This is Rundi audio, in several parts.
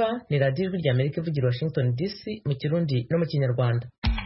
mwumva ni radiyo ijwi rya Amerika ivugira Washington DC mu Kirundi no mu Kinyarwanda.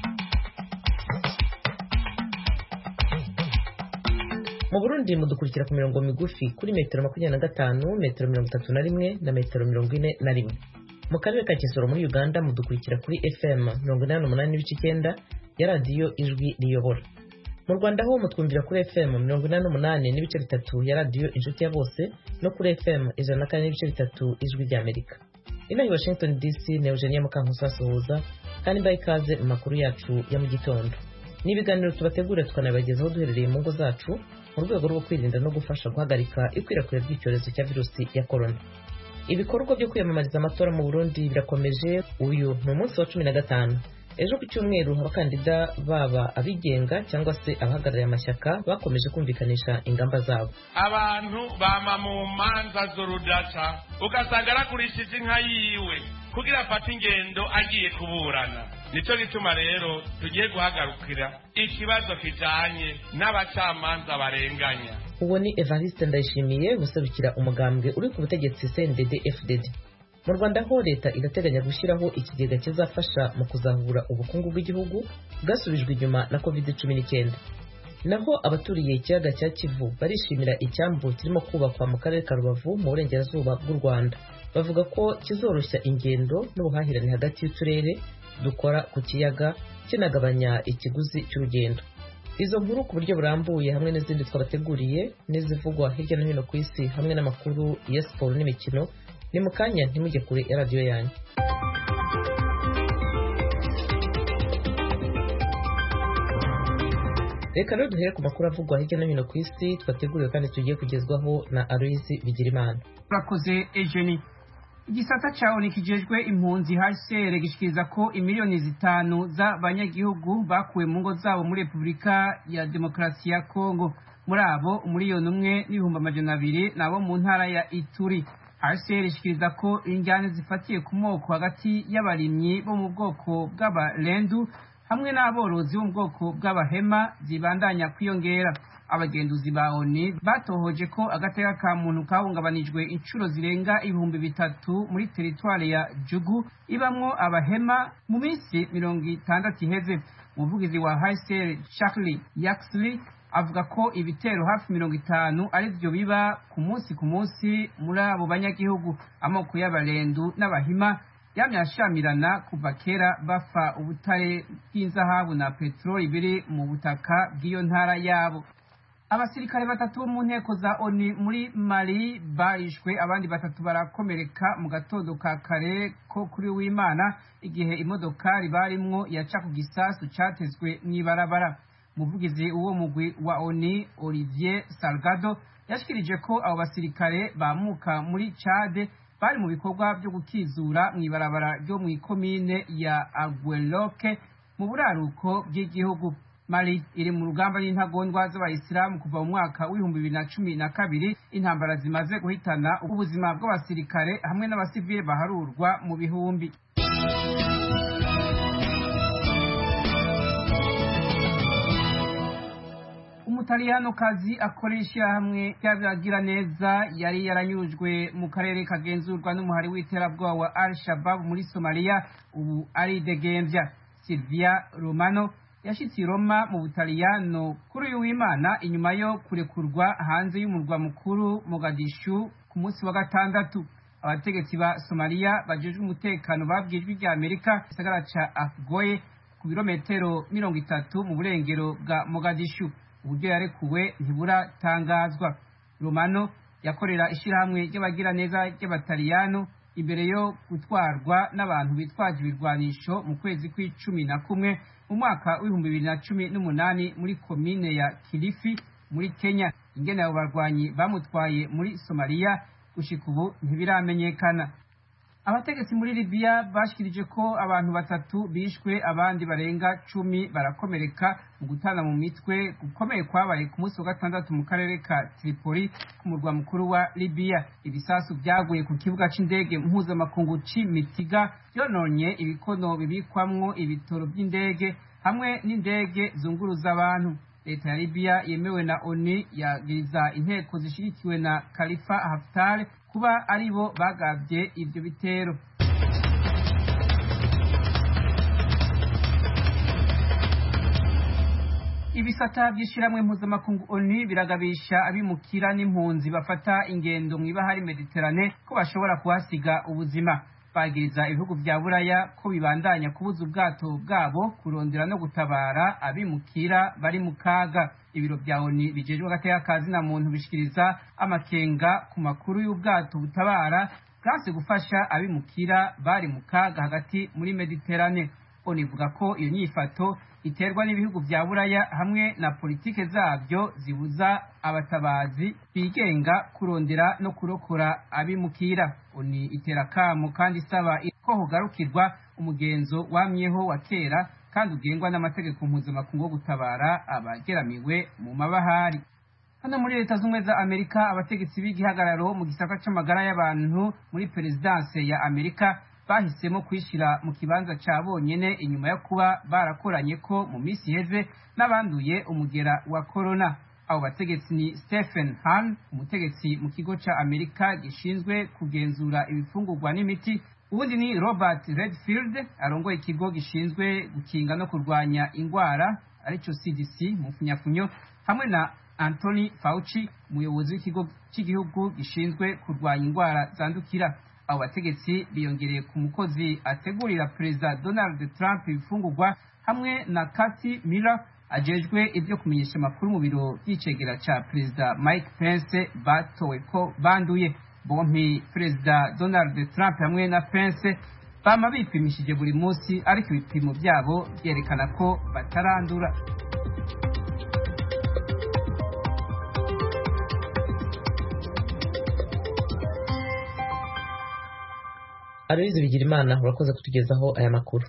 Mu Burundi mudukurikira ku mirongo migufi kuri metero 25, metero 31 na metero 41. Mu karere ka Kisoro muri Uganda mudukurikira kuri FM 88.9 ya radiyo ijwi riyobora. Mu Rwanda ho mutwumvira kuri FM 88.3 ya radiyo inshuti ya bose no kuri FM 104.3 ijwi rya Amerika. Inahi Washington DC ne Eugenia Mukankusa Sohoza kandi mbaye ikaze mu makuru yacu ya mu gitondo. Nibiganiro tubategura tukanabagezaho duherereye mu ngo zacu mu rwego rwo kwirinda no gufasha guhagarika ikwirakwira ry'icyorezo cya virusi ya corona. Ibikorwa byo kwiyamamariza amatora mu Burundi birakomeje. Uyu ni umunsi wa 15. Ejo ku cyumweru abakandida baba abigenga cyangwa se abahagarariye amashyaka bakomeje kumvikanisha ingamba zabo. Abantu bama mu manza z'urudaca ugasanga arakurishije inka yiwe kugira afate ingendo agiye kuburana. Nico gituma rero tugiye guhagarukira ikibazo kijanye n'abacamanza barenganya. Uwo ni Evariste Ndayishimiye guserukira umugambwe uri ku butegetsi CNDD-FDD. Mu Rwanda ho leta irateganya gushyiraho ikigega kizafasha mu kuzahura ubukungu bw'igihugu bwasubijwe inyuma na COVID-19. Naho abaturiye ikiyaga cya Kivu barishimira icyambu kirimo kubakwa mu karere ka Rubavu mu burengerazuba bw'u Rwanda. Bavuga ko kizoroshya ingendo n'ubuhahirane hagati y'uturere dukora ku kiyaga kinagabanya ikiguzi cy'urugendo. Izo nkuru ku buryo burambuye hamwe n'izindi twabateguriye n'izivugwa hirya no hino ku isi hamwe n'amakuru ya siporo n'imikino ni mukanya ntimujye kure ya radiyo yanyu. Reka rero duhere ku makuru avugwa hirya no hino ku isi twateguriwe kandi tugiye kugezwaho na Aloysi Bigirimana. Urakoze Eugenie. Igisata cyawo nikijejwe impunzi HCR gishikiriza ko imiliyoni 5 z'abanyagihugu bakuwe mu ngo zabo muri Republika ya Demokarasi ya Kongo. Muri abo umiliyoni 1.200 nabo mu ntara ya Ituri. HCR ishikiriza ko injyane zifatiye ku moko hagati y'abarimyi bo mu bwoko bw'abalendu hamwe n'aborozi bo mu bwoko bw'abahema zibandanya kwiyongera. Abagenduzi ba ONU batohoje ko agateka ka muntu kahungabanijwe inshuro zirenga 3,000 muri teritwari ya Jugu ibamwo abahema mu minsi 60 iheze. Umuvugizi wa HCR Charlie Yaxley avuga ko ibitero hafi 50 ari byo biba ku munsi muri abo banyagihugu. Amoko y'abalendu n'abahima yamyashamirana kuva kera bapfa ubutare bw'inzahabu na petroli biri mu butaka bw'iyo ntara yabo. Abasirikare 3 bo mu nteko za ONU muri Mali barishwe, abandi 3 barakomereka mu gatondo ka kare ko kuri w'Imana igihe imodokari barimwo yaca ku gisasu catezwe mw'ibarabara. Umuvugizi uwo mugwi wa ONU Olivier Salgado yashikirije ko abo basirikare bamuka muri Chad bari mu bikorwa byo gukizura mw'ibarabara ryo mu ikomine ya Agueloke mu buraruko bw'igihugu. Mali iri mu rugamba n'intagondwa z'abayisilamu kuva mu mwaka w'2012. Intambara zimaze guhitana ubuzima bw'abasirikare hamwe n'abasivile baharurwa mu bihumbi. Umutaliyano kazi akoresha hamwe y'abagira neza yari yaranyujwe mu karere kagenzurwa n'umuhari w'iterabwoba wa Al-Shabaab muri Somalia ubu ari degembya. Silvia Romano yashitse i Roma mu Butaliyano kuri uyu w'Imana inyuma yo kurekurwa hanze y'umurwa mukuru Mogadishu ku munsi wa gatandatu. Abategetsi ba Somalia bajejwe umutekano babwijwe rya Amerika isagara ca Afgoye ku birometero 30 mu burengero bwa Mogadishu. Uburyo yarekuwe ntiburatangazwa. Romano yakorera ishirahamwe ry'abagira neza ry'Abataliyano imbere yo gutwarwa n'abantu bitwaje ibirwanisho mu kwezi kw'I11 mu mwaka w'2018 muri komine ya Kilifi muri Kenya. Ingene abo barwanyi bamutwaye muri Somalia gushika ubu ntibiramenyekana. Abategetsi muri Libya bashikirije ko abantu 3 bishwe, abandi barenga 10 barakomereka mu gutana mu mitwe gukomeye kwabaye ku munsi wa gatandatu mu karere ka Tripoli ku murwa mukuru wa Libya. Ibisasu byaguye ku kibuga c'indege mpuzamakungu c'Mitiga yononye ibikono bibikwamwo ibitoro by'indege hamwe n'indege zunguruza abantu. Leta ya Libya yemewe na ONU yagiriza inteko zishigikiwe na Khalifa Haftar kuba aribo bagabye ibyo bitero. ibisata by'ishyirahamwe mpuzamakungu ONU biragabisha abimukira n'impunzi bafata ingendo mu ibahari Mediterane ko bashobora kuhasiga ubuzima. Bagiriza ibihugu vya Buraya ko bibandanya kubuza ubwato bwabo kurondera no gutabara abimukira bari mu kaga. Ibiro vya ONU bijejwe agateka kazi na muntu bishikiriza amakenga ku makuru y'ubwato butabara bwanse gufasha abimukira bari mu kaga hagati muri Mediterane. ONU ivuga ko iyo nyifato iterwa n'ibihugu vya Buraya hamwe na politike zabyo zibuza abatabazi bigenga kurondera no kurokora abimukira. ONU itera kamo kandi isaba ko hogarukirwa umugenzo wamyeho wa kera kandi ugengwa n'amategeko mpuzamakungu yo gutabara abageramiwe mu mabahari. Hano muri Leta Zunze za Amerika, abategetsi b'igihagararo mu gisata c'amagara y'abantu muri perezidanse ya Amerika bahisemo kwishira mu kibanza ca bonyene inyuma yo kuba barakoranye ko mu misi iheze n'abanduye umugera wa corona. Abo bategetsi ni Stephen Hahn, umutegetsi mu kigo ca Amerika gishinzwe kugenzura ibifungurwa n'imiti, ubundi ni Robert Redfield arongoye ikigo gishinzwe gukinga no kurwanya ingwara arico CDC mu funyafunyo, hamwe na Anthony Fauci, umuyobozi w'ikigo cy'igihugu gishinzwe kurwanya ingwara zandukira. Abo bategetsi biyongereye ku mukozi ategurira Perezida Donald Trump ibifungurwa, hamwe na Kathy Miller ajejwe ibyo kumenyesha amakuru mu biro by'icegera ca Perezida Mike Pence batowe ko banduye. Bompi Perezida Donald Trump hamwe na Pence bama bipimishije buri munsi, ariko ibipimo byabo byerekana ko batarandura. Aloyizi Bigirimana urakoze kutugezaho aya makuru.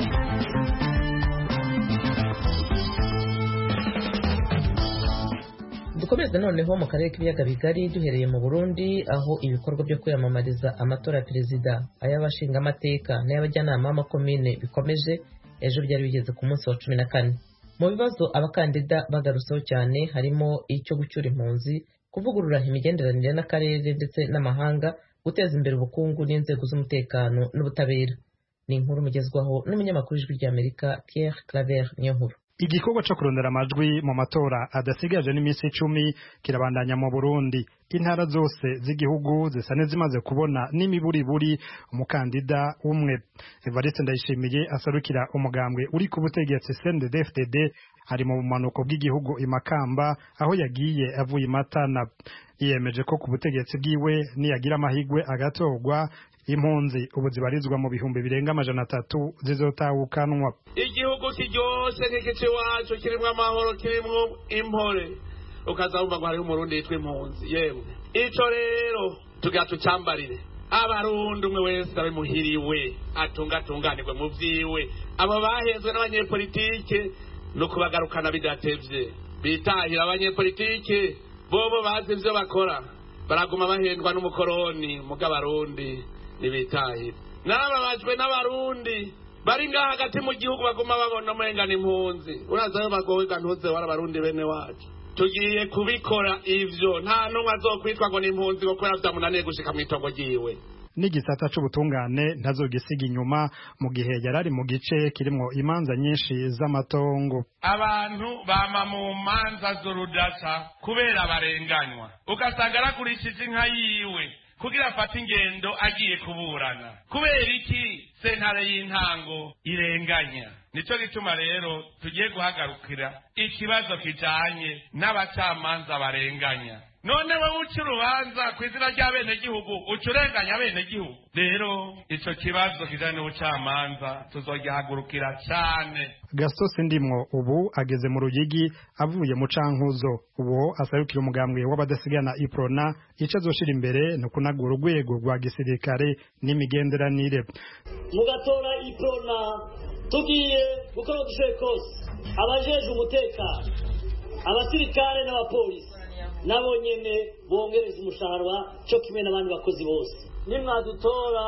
Dukomeze noneho mu karere k'ibiyaga bigari, duhereye mu Burundi aho ibikorwa byo kwiyamamariza amatora ya perezida, ay'abashingamateka n'ay'abajyanama b'amakomine bikomeje. Ejo byari bigeze ku munsi wa 14. Mu bibazo abakandida bagarutseho cyane harimo icyo gucyura impunzi, kuvugurura imigenderanire n'akarere ndetse n'amahanga, guteza imbere ubukungu n'inzego z'umutekano n'ubutabera. Ni inkuru mugezwaho n'umunyamakuru w'Ijwi ry'Amerika Pierre Claver Niyonkuru. Igikorwa cyo kurondera amajwi mu matora adasigaje n'iminsi 10 kirabandanya mu Burundi. Intara zose z'igihugu zisa nezimaze kubona n'imiburiburi umukandida umwe. Evariste Ndayishimiye asarukira umugambwe uri ku butegetsi CNDD-FDD ari mu bumanuko bw'igihugu Imakamba, aho yagiye avuye Matana. Yiyemeje ko ku butegetsi bwiwe niyagira amahigwe agatorwa, impunzi ubu zibarizwa mu bihumbi birenga 300 zizotahukanwa. Igihugu kiryoshe nk'igice wacu kirimwo amahoro, kirimwo impore, ukazabumva ngo hariho umurundi yitwa impunzi. Yewe ico rero tugatucambarire abarundi, umwe wese abe muhiriwe atunganirwe mu vyiwe. Abo bahezwe n'abanyepolitike no kubagarukana bidatevye, bitahira abanyepolitike bobo bazi ivyo bakora, baraguma bahendwa n'umukoroni. Mugabarundi nibitahira n'ababajwe n'abarundi bari ngaha hagati mu gihugu, baguma babona umengana impunzi. Urazayo bagohega ntuze warabarundi bene wacu. Tugiye kubikora ivyo, nta numwe azokwitwa ngo ni impunzi ngo kubera vyamunaniye gushika mw'itongo ryiwe. N'igisata c'ubutungane ntazogisiga inyuma mu gihe yarari mu gice kirimwo imanza nyinshi z'amatongo. Abantu bama mu manza z'urudaca kubera barenganywa, ugasanga arakurishije inka yiwe kugira afate ingendo agiye kuburana. Kubera iki? Sentare y'intango irenganya. Nico gituma rero tugiye guhagarukira ikibazo kijanye n'abacamanza barenganya. None wowe uca urubanza kw'izina ry'abene gihugu ucurenganya abene gihugu. Rero ico kibazo kijanye n'ubucamanza tuzogihagurukira cyane. Gaston Sindimwo ubu ageze mu Ruyigi avuye mu Cankuzo. Uwo asarukira umugambwe w'abadasigana Iprona, ico azoshira imbere no kunagura urwego rwa gisirikare n'imigenderanire. Mugatora Iprona tugiye gukora dushoboye kose, abajeje umutekano, abasirikare n'abapolisi nabo nyene bongereza umushahara cyo kimwe n'abandi bakozi bose. Nimwadutora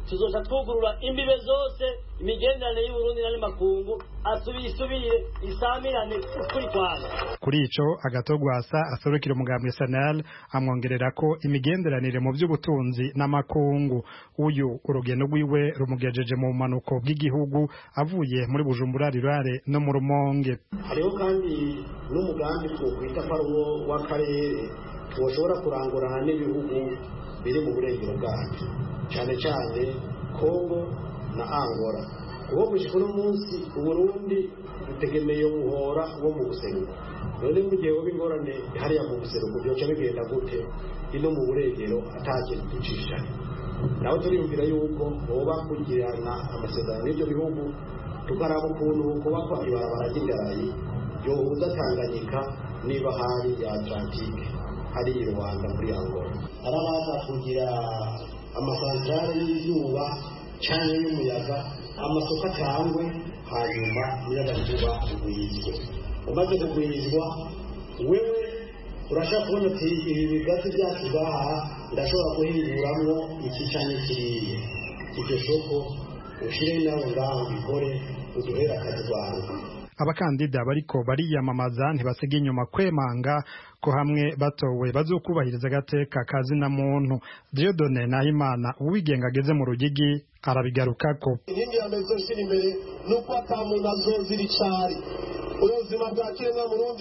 tuzoca twugurura imbibe zose, imigenderanire y'Uburundi n'andi makungu isubire isamirane kuri kwana. Kuri ico Agatogwasa asorokira umugambwe SNL amwongerera ko imigenderanire mu by'ubutunzi n'amakungu uyu urugendo rwiwe rumugejeje mu manuko bw'igihugu avuye muri Bujumbura Rirare no mu Rumonge. Hariho kandi n'umugambi wo kwita paruwo w'akarere woshobora kurangurana n'ibihugu biri mu burengero bwacu, cyane cyane Kongo na Angola. Uwo gushika uno munsi Uburundi butegemeye umuhora wo mu buseruko. None mu gihe woba ingorane hariya mu buseruko byoca bigenda gute ino mu burengero atakintu ducisha? Naho turiyumvira yuko boba kugirana amasezerano n'ibyo bihugu, tukaraba ukuntu kubakwa ibarabara ry'indarayi yohuza Tanganyika niba hari ya Atlantique hari i Rwanda muri Angola. Arabaza kugira amasanzare y'izuba cyane y'umuyaga, amasoko atangwe, hanyuma umuyagankuba ugwizwe. Umaze kugwizwa wewe urashaka kubona ati ibi bigazi byacu baha ndashobora kuhinguramwo iki cyane kiriye, iryo soko ushire nawe ngaho bikore uduhera akazi rwawe. Abakandida bariko bariyamamaza ntibasiga inyuma kwemanga ko hamwe batowe bazokubahiriza agateka kazina muntu. Dieudonne Nahimana uwigenga ageze mu Rugigi arabigarukako. Inkingi ya mbere zoshira imbere nuko atamuntu azozira icari. Ubuzima bwa kiremwa murundi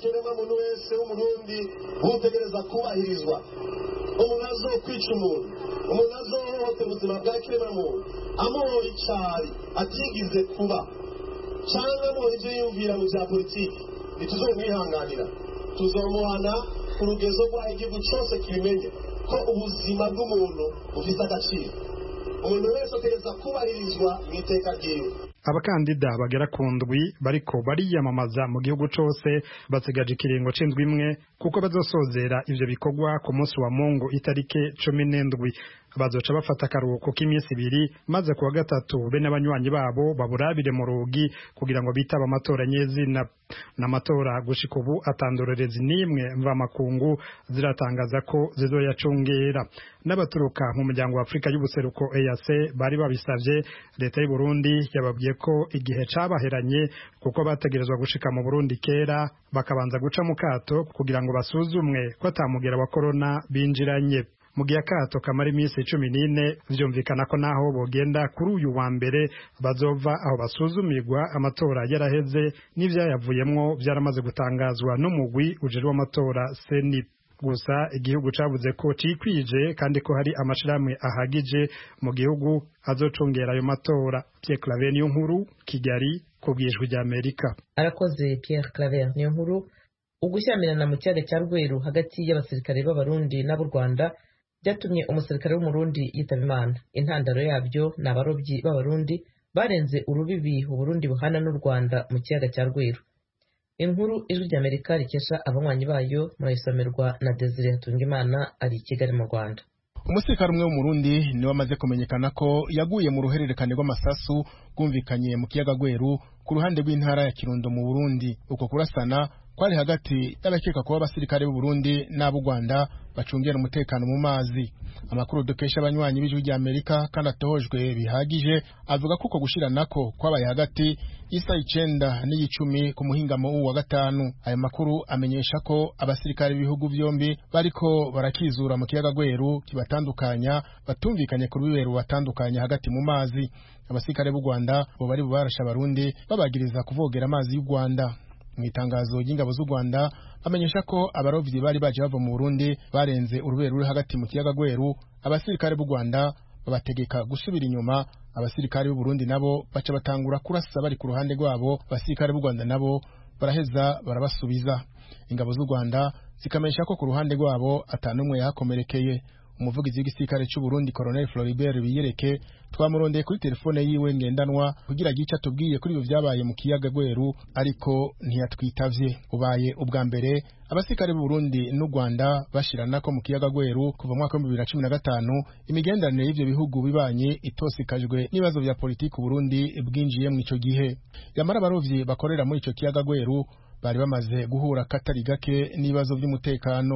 wese w'umurundi butegereza kubahirizwa. Umuntu azokwica umuntu azohohotera ubuzima bwa kiremwa muntu amuhora icari atigize kuba cyangwa mu ibyo yumvira mu bya politiki, ntituzomwihanganira, tuzomuhana ku rugezo rwa igihugu cyose kibimenye ko ubuzima bw'umuntu bufite agaciro. Umuntu wese ategereza kubahirizwa mu iteka ryiwe. Abakandida bagera ku ndwi bariko bariyamamaza mu gihugu cose basigaje ikiringo c'indwi imwe kuko bazosozera ivyo bikorwa ku munsi wa Mungu itarike 17. Bazoca bafata akaruhuko k'iminsi ibiri maze kuwa gatatu bene abanywanyi babo baburabire mu rugi kugira ngo bitaba amatora nyezina. N'amatora gushika ubu atandorerezi nimwe mva makungu ziratangaza ko zizoyacungera. N'abaturuka mu muryango wa Afrika y'ubuseruko EAC bari babisavye, leta y'u Burundi yababwiye ko igihe cabaheranye kuko bategerezwa gushika mu Burundi kera bakabanza guca mu kato kugira ngo basuzumwe ko atamugera wa corona binjiranye. Mu gihe akato kamara iminsi 14 vyumvikana ko naho bogenda kuri uyu wa mbere bazova aho basuzumirwa amatora yaraheze n'ivyayavuyemwo byaramaze gutangazwa n'umugwi ujerwa amatora seni. Gusa igihugu cavuze ko cikwije kandi ko hari amashirahamwe ahagije mu gihugu azocungera ayo matora. Pierre Claver niyo nkuru, Kigali, kubwijwe rya Amerika. Arakoze Pierre Claver niyo nkuru. Ugushyamirana mu kiyaga cya Rweru hagati y'abasirikare b'Abarundi n'ab'u Rwanda byatumye umusirikare w'umurundi yitaba Imana. Intandaro yabyo ni abarobyi b'Abarundi barenze urubibi Uburundi buhana n'u Rwanda mu kiyaga cya Rweru. Inkuru ijwi rya Amerika rikesha abanywanyi bayo murayisomerwa na Desire Hatungimana ari i Kigali mu Rwanda. Umusirikare umwe w'umurundi niwe amaze kumenyekana ko yaguye mu ruhererekane rw'amasasu rwumvikanye mu kiyaga Rweru ku ruhande rw'intara ya Kirundo mu Burundi. Uko kurasana kwari hagati y'abakeka kuba abasirikare b'u Burundi n'ab'u Rwanda bacungera umutekano mu mazi. Amakuru dukesha abanywanyi b'ijwi rya Amerika kandi atohojwe bihagije avuga ko gushira nako kwabaye hagati y'isa 9 n'iyicumi ku muhingamo wa gatanu. Ayo makuru amenyesha ko abasirikare b'ibihugu byombi bariko barakizura mu kiyaga Rweru kibatandukanya batumvikanye ku rubiberu batandukanya hagati mu mazi. Abasirikare b'u Rwanda bo bari barasha Abarundi babagiriza kuvogera amazi y'u Rwanda. Mwitangazo y'ingabo z'u Rwanda amenyesha ko abarovyi bari baje bava mu Burundi barenze uruberu ruri hagati mu kiyaga Rweru. Abasirikare b'u Rwanda babategeka gusubira inyuma, abasirikare b'u Burundi nabo baca batangura kurasa bari ku ruhande rwabo, abasirikare b'u Rwanda nabo baraheza barabasubiza. Ingabo z'u Rwanda zikamenyesha ko ku ruhande rwabo atanumwe yakomerekeye. Umuvugizi w'igisirikare cy'u Burundi Colonel Floribert Biyereke twamurondeye kuri telefone yiwe ngendanwa kugira gica tubwiye kuri ibyo byabaye mu kiyaga Rweru ariko ntiyatwitavye. Ubaye ubwa mbere abasirikare b'u Burundi n'u Rwanda bashirana ko mu kiyaga Rweru kuva mu mwaka wa 2015 imigenderanire y'ivyo bihugu bibanye itosikajwe n'ibibazo vya politiki Burundi bwinjiye mu ico gihe. Yamara abarovyi bakorera muri ico kiyaga Rweru bari bamaze guhura katari gake n'ibibazo by'umutekano.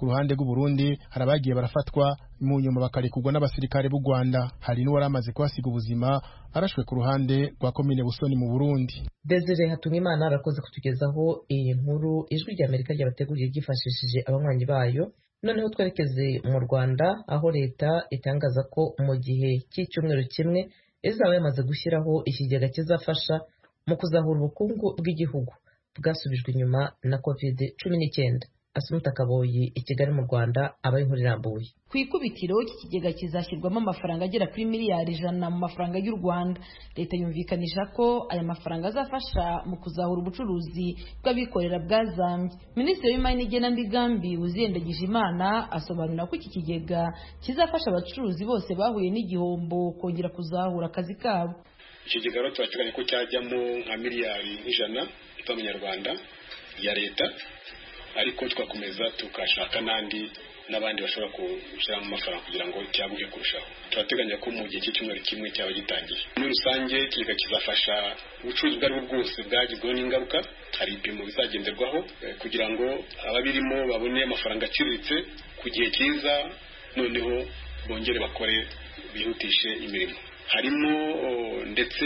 ku ruhande rw'u Burundi hari abagiye barafatwa mu nyuma bakarekurwa n'abasirikare b'u Rwanda. Hari n'uwari amaze kuhasiga ubuzima arashwe ku ruhande rwa komine Busoni mu Burundi. Desire Hatungimana arakoze kutugezaho iyi nkuru ijwi rya Amerika ryabateguriye ryifashishije abanywanyi bayo. Noneho twerekeze mu Rwanda aho leta itangaza ko mu gihe cy'icyumweru kimwe izaba yamaze gushyiraho ikigega kizafasha mu kuzahura ubukungu bw'igihugu bwasubijwe inyuma na COVID-19. Asumta Kaboyi i Kigali mu Rwanda abaye inkuru irambuye. Ku ikubitiro iki kigega kizashyirwamo amafaranga agera kuri miliyari 100 mu mafaranga y'u Rwanda. Leta yumvikanisha ko aya mafaranga azafasha mu kuzahura ubucuruzi bw'abikorera bwazambye. Minisitiri w'Imari n'Igenamigambi Uziyendagije Imana asobanura ko iki kigega kizafasha abacuruzi bose bahuye n'igihombo kongera kuzahura akazi kabo. Ikigega rero turateganya ko cyajyamo nka miliyari 100 z'amanyarwanda ya leta, ariko twakomeza tukashaka n'abandi bashobora gushyiramo amafaranga kugira ngo cyaguke kurushaho. Turateganya ko mu gihe cy'icyumweru kimwe cyaba gitangiye. Muri rusange ikigega kizafasha ubucuruzi bwari bwose bwagizweho n'ingaruka. Hari ibipimo bizagenderwaho kugira ngo ababirimo babone amafaranga aciriritse ku gihe cyiza, noneho bongere bakore bihutishe imirimo. Harimo ndetse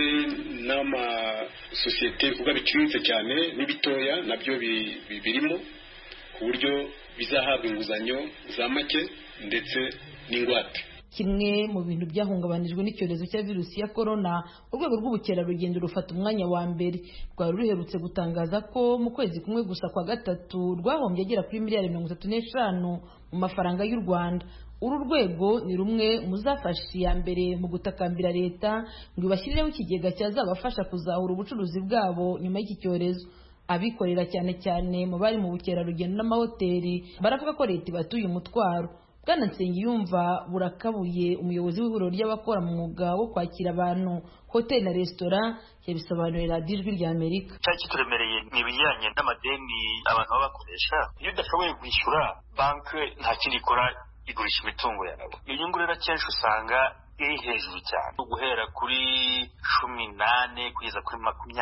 n'amasosiyete ibikorwa biciriritse cyane n'ibitoya nabyo birimo, ku buryo bizahabwa inguzanyo za make ndetse n'ingwate. Kimwe mu bintu byahungabanijwe n'icyorezo cya virusi ya corona, urwego rw'ubukerarugendo rufata umwanya wa mbere. Rwari ruherutse gutangaza ko mu kwezi kumwe gusa kwa gatatu rwahombye agera kuri miliyari 35 mu mafaranga y'u Rwanda. Uru rwego ni rumwe muzafasha iya mbere mu gutakambira leta ngo ibashyireho ikigega cyazabafasha kuzahura ubucuruzi bwabo nyuma y'iki cyorezo. Abikorera cyane cyane mu bari mu bukerarugendo n'amahoteli baravuga ko leta ibatuye umutwaro. Bwana Nsengiyumva Burakabuye, umuyobozi w'ihuriro ry'abakora mu mwuga wo kwakira abantu, hoteli na resitora, yabisobanurira radiyo Ijwi rya Amerika. Cyari kituremereye ni ibijyanye n'amadeni abantu baba bakoresha. Iyo udashoboye kwishyura, banki nta kindi ikora, igurisha imitungo yawe. Iyo nyungu rero akenshi usanga iri hejuru cyane, guhera kuri 18 kugeza kuri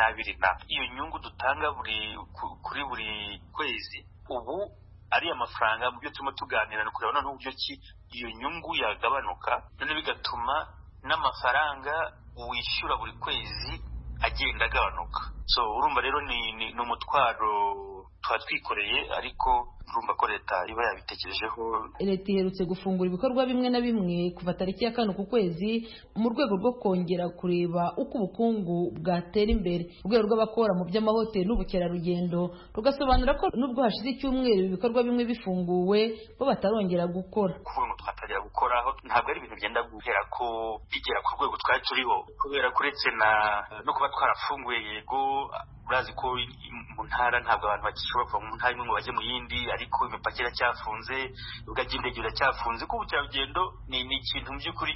20. Iyo nyungu dutanga kuri buri kwezi, ubu ari amafaranga mu byo turimo tuganira no kureba noneho uburyo ki iyo nyungu yagabanuka, none bigatuma n'amafaranga wishyura buri kwezi agenda agabanuka. So urumva rero ni umutwaro twatwikoreye, ariko urumva ko leta iba yabitekerejeho. Leta iherutse gufungura ibikorwa bimwe na bimwe kuva tariki ya 5 ku kwezi mu rwego rwo kongera kureba uko ubukungu bwatera imbere. Urwego rw'abakora mu by'amahoteli n'ubukerarugendo rugasobanura ko nubwo hashize icyumweru ibikorwa bimwe bifunguwe bo batarongera gukora. Kuvuga ngo twatangira gukoraho ntabwo ari ibintu byenda guhera ko bigera ku rwego twari turiho, kubera kuretse no kuba twarafunguye. Yego urazi ko mu ntara ntabwo abantu bakishobora kuva mu ntara imwe ngo bajye mu yindi, ariko imipaka iracyafunze, ibibuga by'indege biracyafunze. Ko ubukerarugendo ni ikintu mu by'ukuri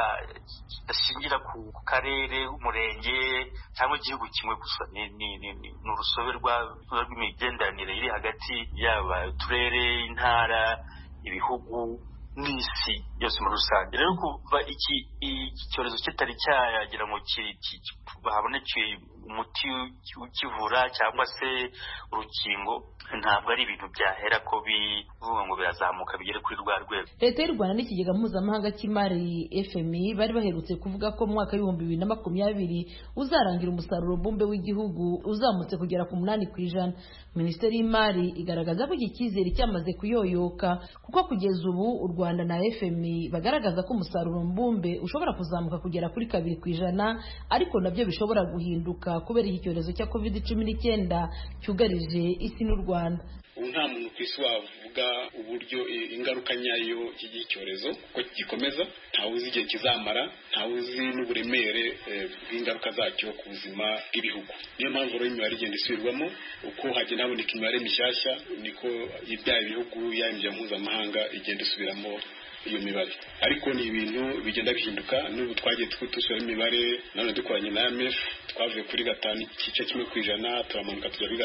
kidashingira ku karere, umurenge cyangwa igihugu kimwe gusa. Ni urusobe rw'imigenderanire iri hagati y'aba turere, intara, ibihugu n'isi yose muri rusange. Rero kuva iki cyorezo kitari cyagira ngo haboneke umuti ukivura cyangwa se urukingo, ntabwo ari ibintu byahera ko bivuga ngo birazamuka bigere kuri rwa rwego. Leta y'u Rwanda n'ikigega mpuzamahanga cy'imari FMI bari baherutse kuvuga ko mu mwaka w'ibihumbi 2020 uzarangira umusaruro mbumbe w'igihugu uzamutse kugera ku 8%. Minisiteri y'Imari igaragaza ko iki cyizere cyamaze kuyoyoka, kuko kugeza ubu u Rwanda na FMI bagaragaza ko umusaruro mbumbe ushobora kuzamuka kugera kuri 2%, ariko nabyo bishobora guhinduka kubera iki cyorezo cya COVID-19 cyugarije isi n'u Rwanda. Ubu nta muntu ku isi wavuga uburyo ingaruka nyayo y'iki cyorezo kuko gikomeza, ntawe uzi igihe kizamara, ntawe uzi n'uburemere bw'ingaruka zacyo ku buzima bw'ibihugu. Niyo mpamvu rero imibare igenda isubirwamo, uko hagenda haboneka imibare mishyashya niko ibyaha ibihugu y'imiryango mpuzamahanga igenda isubiramo iyo mibare, ariko ni ibintu bigenda bihinduka. N'ubu twagiye dusura imibare none dukoranye na IMF, twavuye kuri 5.1% turamanuka tujya kuri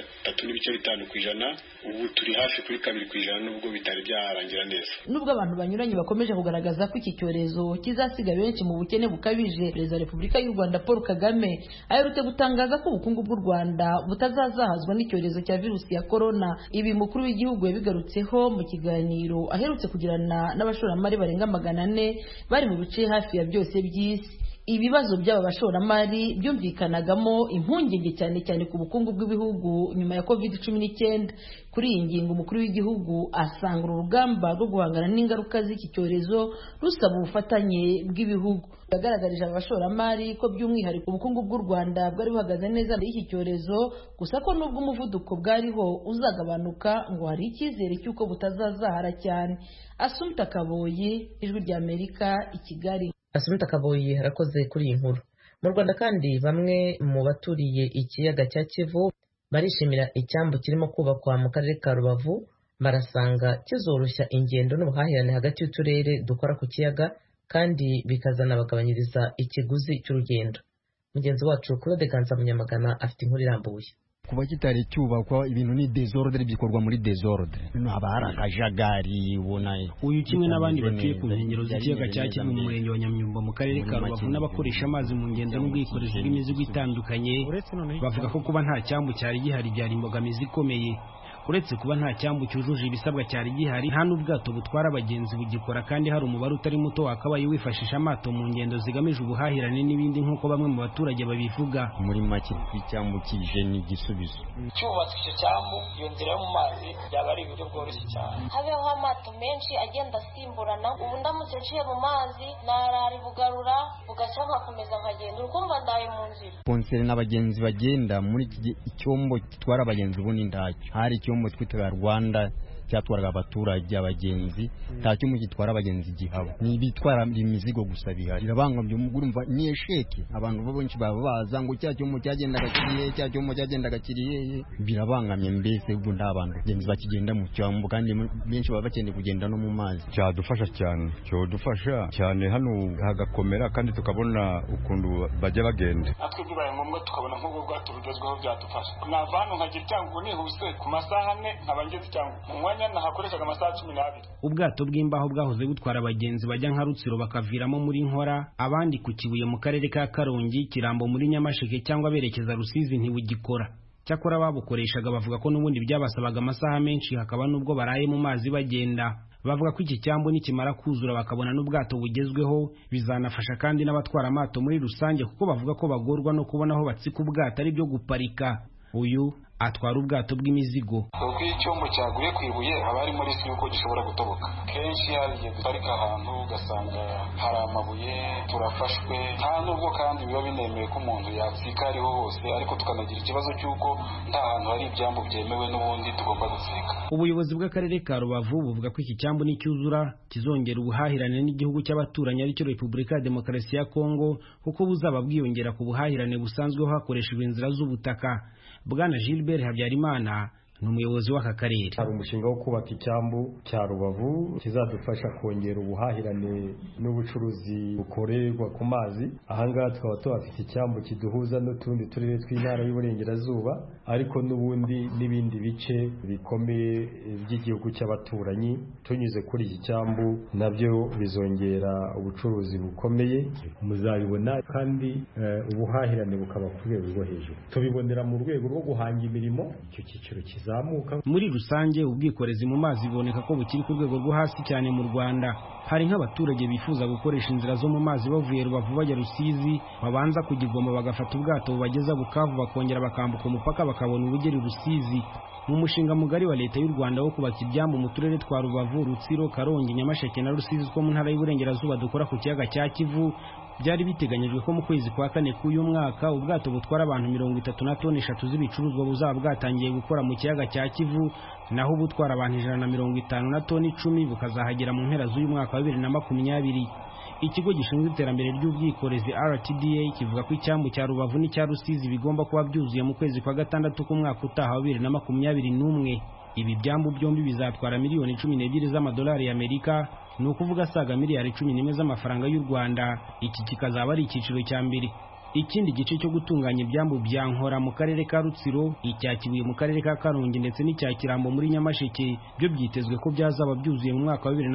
3.5%, ubu turi hafi kuri 2% nubwo bitari byarangira neza. Nubwo abantu banyuranye bakomeje kugaragaza ko iki cyorezo kizasiga benshi mu bukene bukabije, Perezida wa Repubulika y'u Rwanda Paul Kagame aherutse gutangaza ko ubukungu bw'u Rwanda butazazahazwa n'icyorezo cya virusi ya corona. Ibi mukuru w'igihugu yabigarutseho mu kiganiro aherutse kugirana n'abashoramari barenga 400 bari mu bice hafi ya byose by'isi. Ibibazo by'aba bashoramari byumvikanagamo impungenge cyane cyane ku bukungu bw'ibihugu nyuma ya COVID-19. Kuri iyi ngingo umukuru w'igihugu asanga urugamba rwo guhangana n'ingaruka z'iki cyorezo rusaba ubufatanye bw'ibihugu. Yagaragarije abashoramari ko by'umwihariko ubukungu bw'u Rwanda bwari buhagaze neza muri iki cyorezo, gusa ko nubwo umuvuduko bwariho uzagabanuka ngo hari icyizere cy'uko butazazahara cyane. Assumpta Kaboyi, Ijwi ry'Amerika, i Kigali. Assumpta Kaboyi harakoze kuri iyi nkuru. Mu Rwanda kandi bamwe mu baturiye ikiyaga cya Kivu barishimira icyambu kirimo kubakwa mu karere ka Rubavu, barasanga kizoroshya ingendo n'ubuhahirane hagati y'uturere dukora ku kiyaga kandi bikazanabagabanyiriza ikiguzi cy'urugendo. Mugenzi wacu Claude Ganza Munyamagana afite inkuru irambuye. Kuba kitari cyubakwa ibintu ni desordre, bikorwa muri desordre, haba hari akajagari ubona. Uyu kimwe n'abandi batuye ku nkengero z'ikiyaga cya Kivu mu murenge wa Nyamyumba mu karere ka Rubavu n'abakoresha amazi mu ngendo n'ubwikorezi bw'imizigo itandukanye bavuga ko kuba nta cyambu cyari gihari byari imbogamizi ikomeye. Uretse kuba nta cyambu cyujuje ibisabwa cyari gihari, nta n'ubwato butwara abagenzi bugikora, kandi hari umubare utari muto wakabaye wifashisha amato mu ngendo zigamije ubuhahirane n'ibindi nk'uko bamwe mu baturage babivuga. Muri make icyambu kije ni igisubizo. Cyubatswe icyo cyambu, iyo nzira yo mu mazi byaba ari uburyo bworoshye cyane. Habeho amato menshi agenda asimburana, ubu ndamutse nciye mu mazi narari bugarura bugacya nkakomeza nkagenda, urukumva ndaye mu nzira. Konsere n'abagenzi bagenda muri icyombo gitwara abagenzi ubu ni ndacyo. Hari mu twitwa Rwanda cyatwaraga abaturage abagenzi, nta cyumwe gitwara abagenzi gihaba, ni bitwara imizigo gusa bihari. Irabangamye umugurumva ni esheke, abantu benshi baba baza ngo cya cyumwe cyagendaga kiriye, birabangamye mbese ubwo nta bantu genzi bakigenda mu cyambu, kandi benshi baba bakeneye kugenda no mu mazi. Cyadufasha cyane hano hagakomera, kandi tukabona ukuntu bajya bagenda. Natwe bibaye ngombwa tukabona nk'ubwo bwato bugezweho byadufasha. Nava hano nkagira cyangwa nihuse ku masaha 4 nkaba ngeze cyangwa nahakoreshaga amasaha 12. Ubwato bw'imbaho bwahoze butwara abagenzi bajya nka Rutsiro bakaviramo muri Nkora, abandi ku Kibuye mu karere ka Karongi, Kirambo muri Nyamasheke cyangwa berekeza Rusizi ntibugikora. Cyakora babukoreshaga bavuga ko n'ubundi byabasabaga amasaha menshi, hakaba n'ubwo baraye mu mazi bagenda. Bavuga ko iki cyambu nikimara kuzura bakabona n'ubwato bugezweho bizanafasha kandi n'abatwara amato muri rusange, kuko bavuga ko bagorwa no kubona aho batsika ubwato ari byo guparika. Uyu atwara ubwato bw'imizigo. Ubwo icyombo cyaguye ku ibuye haba harimo risk yuko gishobora gutoboka. Kenshi hari igihe duparika ahantu ugasanga hari amabuye, turafashwe, nta nubwo kandi biba binemeye ko umuntu yatsika ariho hose, ariko tukanagira ikibazo cy'uko nta hantu hari ibyambu byemewe n'ubundi tugomba gutsika. Ubuyobozi bw'akarere ka Rubavu buvuga ko iki cyambu nicyuzura kizongera ubuhahirane n'igihugu cy'abaturanyi aricyo Repubulika ya Demokarasi ya Kongo, kuko buzaba bwiyongera ku buhahirane busanzweho hakoreshejwe inzira z'ubutaka. Bwana Gilbert Habyarimana ni umuyobozi w'aka karere. Hari umushinga wo kubaka icyambu cya Rubavu kizadufasha kongera ubuhahirane n'ubucuruzi bukorerwa ku mazi. Ahangaha tukaba tuhafite icyambu kiduhuza n'utundi turere tw'intara y'Uburengerazuba, ariko n'ubundi n'ibindi bice bikomeye by'igihugu cy'abaturanyi. Tunyuze kuri iki cyambu nabyo bizongera ubucuruzi bukomeye, muzabibona, kandi ubuhahirane bukaba ku rwego rwo hejuru. Tubibonera mu rwego rwo guhanga imirimo, icyo cyiciro kizamuka. Muri rusange ubwikorezi mu mazi biboneka ko bukiri ku rwego rwo hasi cyane mu Rwanda. Hari nk'abaturage bifuza gukoresha inzira zo mu mazi bavuye Rubavu bajya Rusizi, babanza kugigoma bagafata ubwato bubageza Bukavu, bakongera bakambuka umupaka bakabona ubugeri Rusizi. Mu mushinga mugari wa leta y'u Rwanda wo kubaka ibyambu mu turere twa Rubavu, Rutsiro, Karongi, Nyamasheke na Rusizi two mu ntara y'Uburengerazuba dukora ku kiyaga cya Kivu, byari biteganyijwe ko mu kwezi kwa 4 k'uyu mwaka ubwato butwara abantu 30 toni 3 z'ibicuruzwa buzaba bwatangiye gukora mu kiyaga cya Kivu, naho ubutwara abantu 150 toni 10 bukazahagera mu mpera z'uyu mwaka wa 2020. Ikigo gishinzwe iterambere ry'ubwikorezi RTDA kivuga ko icyambu cya Rubavu n'icya Rusizi bigomba kuba byuzuye mu kwezi kwa 6 k'umwaka utaha wa 2021. Ibi byambu byombi bizatwara miliyoni 12 z'amadolari y'Amerika, ni ukuvuga asaga miliyari 11 z'amafaranga y'u Rwanda. Iki kikazaba ari icyiciro cya mbere. Ikindi gice cyo gutunganya ibyambu bya Nkora mu karere ka Rutsiro, icya Kibuye mu karere ka Karongi ndetse n'icya Kirambo muri Nyamasheke byo byitezwe ko byazaba byuzuye mu mwaka wa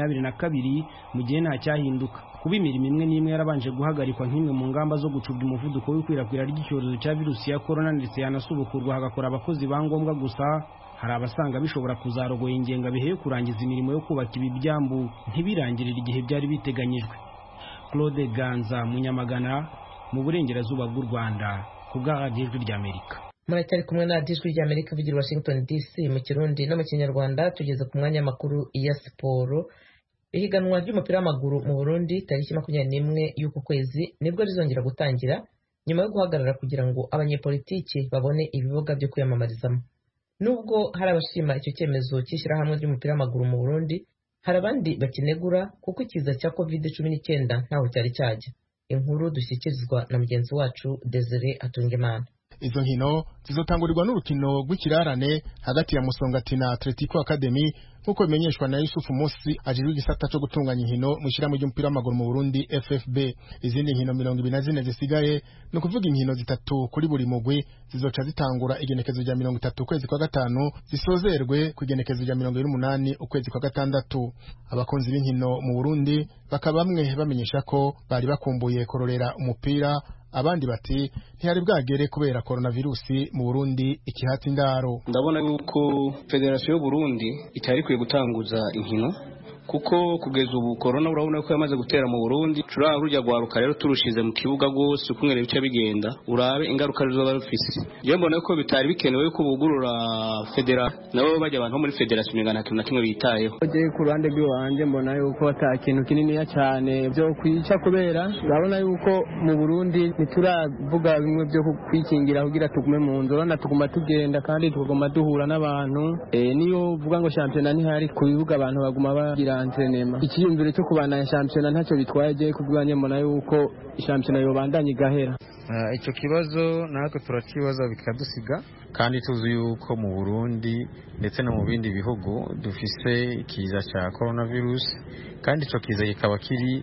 2022 mu gihe nta cyahinduka. Kuba imirimo imwe n'imwe yarabanje guhagarikwa nk'imwe mu ngamba zo gucubya umuvuduko w'ikwirakwira ry'icyorezo cya virusi ya corona ndetse yanasubukurwa hagakora abakozi ba ngombwa gusa, hari abasanga bishobora kuzarogoya ingengabihe yo kurangiza imirimo yo kubaka ibi byambu ntibirangirire igihe byari biteganyijwe. Claude Ganza, Munyamagana, mu burengerazuba bw'u Rwanda, ku bwa Radio Ijwi ry'Amerika. Muracyari kumwe na Radio Ijwi ry'Amerika ivugira Washington DC mu Kirundi no mu Kinyarwanda. Tugeze ku mwanya makuru ya siporo. Ihiganwa ry'umupira w'amaguru mu Burundi tariki 21 y'uku kwezi nibwo rizongera gutangira nyuma yo guhagarara kugira ngo abanyepolitiki babone ibibuga byo kwiyamamarizamo. Nubwo hari abashima icyo cyemezo cy'ishyirahamwe ry'umupira w'amaguru mu Burundi, hari abandi bakinegura kuko ikiza cya COVID-19 ntaho cyari cyajya. Inkuru dushyikirizwa na mugenzi wacu Desire Atungimana. Izo nkino zizotangurirwa n'urukino rw'ikirarane hagati ya Musongati na Atletico Academy nkuko bimenyeshwa na Yusufu Musi ajejwe igisata cyo gutunganya inkino mu ishyirahamwe ry'umupira w'amaguru mu Burundi FFB. Izindi nkino 24 zisigaye no kuvuga inkino zitatu kuri buri mugwi zizoca zitangura igenekezo rya 30 ukwezi kwa gatanu zisozerwe ku igenekezo rya 28 ukwezi kwa gatandatu. Abakunzi b'inkino mu Burundi bakaba bamwe bamenyesha ko bari bakumbuye kororera umupira, abandi bati ntihari bwagere kubera coronavirusi mu Burundi ikihatsi indaro. Ndabona yuko Federation y'u Burundi itari kwiye gutanguza inkino kuko kugeza ubu corona urabona ko yamaze gutera mu Burundi. Turarujya gwaruka rero turushize mu kibuga gose ukumwere bice bigenda urabe ingaruka zizoba rufise. Je mbona ko bitari bikenewe ko bugurura federa nabo bajya abantu muri federation ingana na kimwe bitayeho. Je ku ruhande rw'iwanje mbona yuko atakintu kinini cyane byo kwica kubera urabona yuko mu Burundi nituravuga bimwe byo kwikingira kugira tugume mu nzoro na tuguma tugenda kandi tuguma duhura n'abantu. Niyo vuga ngo championnat ntihari ku bibuga abantu baguma bagira antrenema. Ikiyumviro cyo kubana championnat ntacyo bitwaye je kubwanye mbona yuko championnat yobandanye gahera. Icyo kibazo natwe turakibaza bikadusiga kandi tuzi yuko mu Burundi ndetse no mu bindi bihugu dufise ikiza cya coronavirus kandi icyo kiza kikaba kiri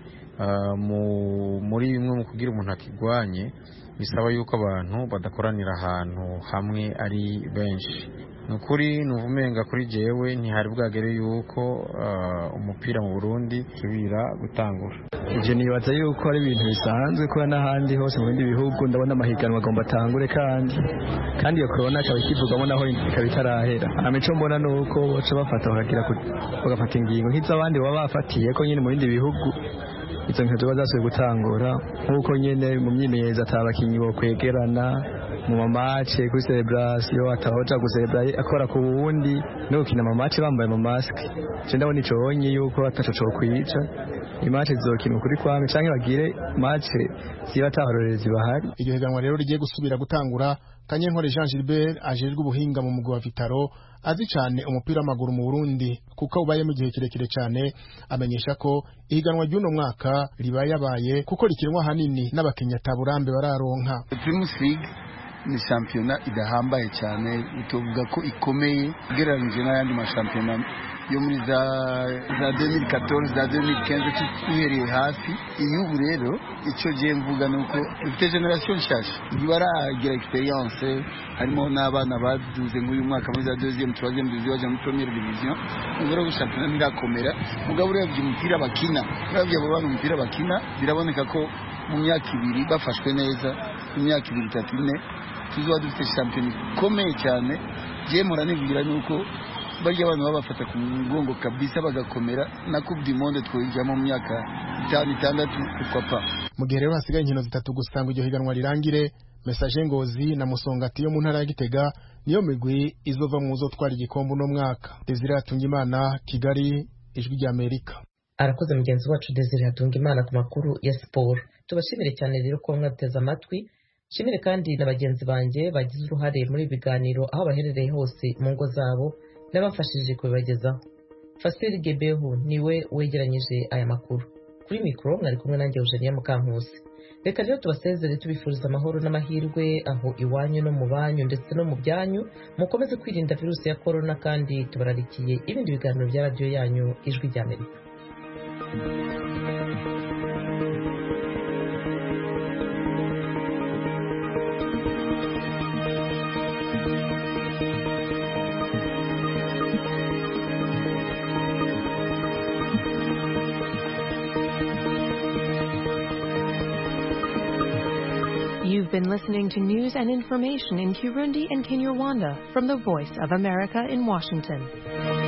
muri bimwe mu kugira umuntu akigwanye bisaba yuko abantu badakoranira ahantu hamwe ari benshi. Nukuri nuvumenga kuri jewe ntihari bwagere yuko umupira mu Burundi kibira gutangura. Ije nibaza yuko ari ibintu bisanzwe kuba n'ahandi hose mu bindi bihugu ndabona amahiganwa agomba atangure kandi iyo corona ikaba ikivugamo naho ikaba itarahera. Amico mbona nuko baca bafata bagafata ingingo nk'iz'abandi baba bafatiye ko nyine mu bindi bihugu izo nkino ziba zasubiye gutangura nk'uko nyine mu myimenyerezo atabakinyi bo kwegerana mu mamace kuri celebration atahoja guselebra akora ku wundi no gukina mamace bambaye amamasike. Je ndabona ico honye yuko ataco cyo kwica imace zokina kuri kwame canke bagire mace ziba tahorerezi bahari. Iryo higanwa rero rigiye gusubira gutangura. Kanyenkore Jean Gilbert ajejwe ubuhinga mu mugwi wa Vitaro azi cyane umupira w'amaguru mu Burundi kuko ubaye mu gihe kirekire cyane amenyesha ko ihiganwa ry'uno mwaka ribaye kuko rikinwa hanini n'abakenya taburambe bararonka. Primus League ni championnat idahambaye cyane utovuga ko ikomeye ugereranyije n'ayandi mashampiyona yo muri za 2014 za 2015 uhereye hasi. Iyo rero icyo je mvuga nuko ufite generation nshasha ntibaragira experience, harimo n'abana baduze nk'uyu mwaka muri za deuxième troisième division baje muri première division. Ubwo championnat ntirakomera mugabo urebye umupira bakina urebye abo bana umupira bakina biraboneka ko mu myaka ibiri bafashwe neza, mu myaka ibiri itatu ine tuzoba dufite championnat ikomeye cyane. Je muranivugira nuko barya abantu babafata ku mugongo kabisa bagakomera na Coupe du Monde twojamo mu myaka 5-6 kupapa. Mu gihe rero hasigaye inkino zitatu gusanga iryo higanwa rirangire, Message Ngozi na Musongati yo mu ntara ya Gitega niyo migwi izova mu zo twari igikombe no mwaka. Desire Atungimana, Kigali, Ijwi ry'Amerika. Arakoze mugenzi wacu Desire Atungimana ku makuru ya siporo. Tubashimire cyane rero ko mwateze amatwi. Shimire kandi na bagenzi banjye bagize uruhare muri biganiro aho baherereye hose mu ngo zabo n'abafashije kubibagezaho. Fasiri Gebehu niwe wegeranyije aya makuru. Kuri mikoro mwari kumwe nanjye Eugenia Mukankusi. Reka rero tubasezere tubifuriza amahoro n'amahirwe aho iwanyu no mu banyu ndetse no mu byanyu. Mukomeze kwirinda virusi ya corona kandi tubararikiye ibindi biganiro bya radio yanyu Ijwi ry'Amerika. You've been listening to news and information in Kirundi and Kinyarwanda from the Voice of America in Washington.